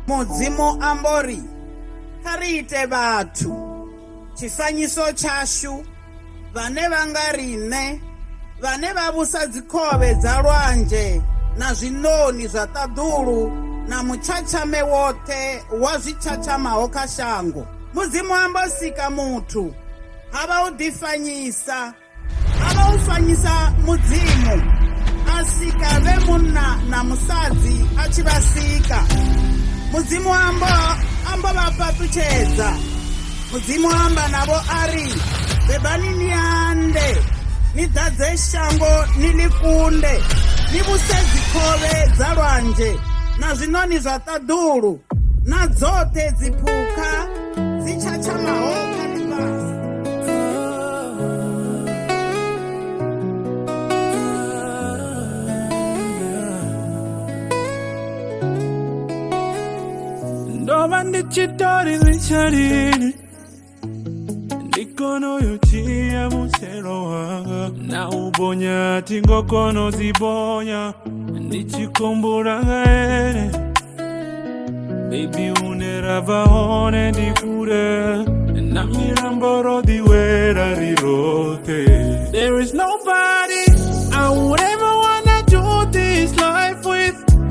Mudzimu ambori kariite vatu chifanyiso chashu vane vangarine vane vavusa dzikove dzalwanje na zvinoni zvatadhuru na muchachame wote wazvichachamaho kashango. Mudzimu ambosika mutu avaudifanyisa avaufanyisa mudzimu asika vemuna na musadzi achivasika. Mudzimu ambovapatuchedza. Mudzimu amba navo ari bebani niande nidhadze shango nilikunde nivuse dzikove dzalwanje na zvinoni zvatadhuru na dzote dzipuka dzichachamaho kalibasa. Ndova ndichitori licharini ndikono yochia musero wanga na ubonya tingokono zibonya ndichikumbura ene baby uneravaone ndikure na miramboro diwera rirote. There is nobody I would ever wanna do this life with.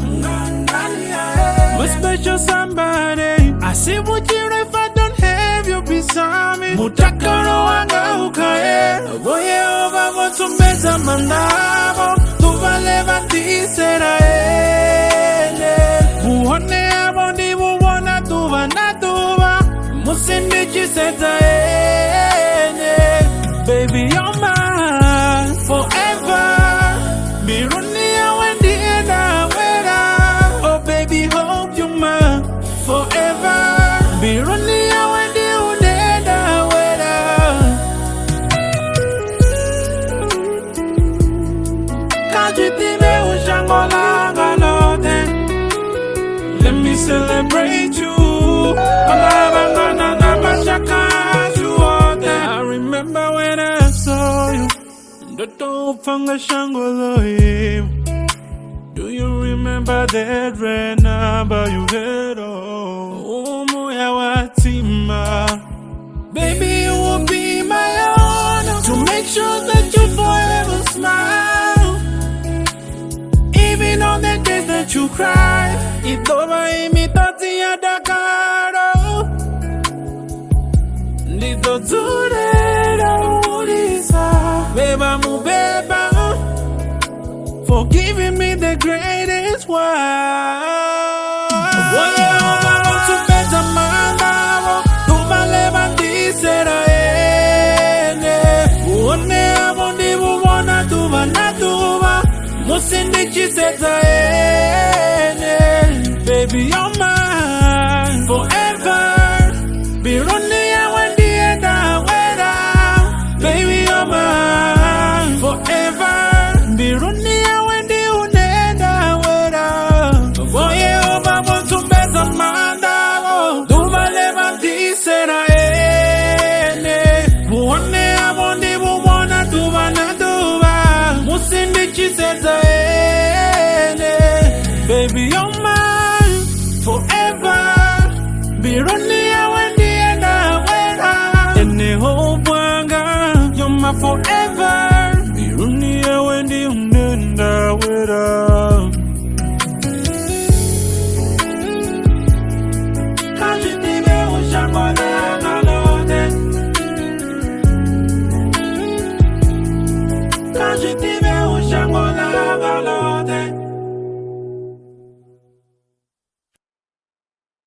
My special somebody. I see what you if I don't have you beside me. Mutakaro wanga ukae. Voye ova votumeza mandavo. Tuvaleva tisera ene. Muhone abondi buwana tuva na tuva. Musindi chiseta ene. Baby you're mine forever. Mirunia wendi ena wera. Oh baby hope you're mine forever. Birunia wendi unenda wera. Kajitime ushangolanga lote. Let me celebrate you. I remember when I saw you. Do you remember that red number you had? Oh, baby, you will be my honor to make sure that you forever smile. Even on the days that you cry, it's over imitati ya Dakaro. Nito zurera urisa, beba mu beba, for giving me the greatest one. Baby, you're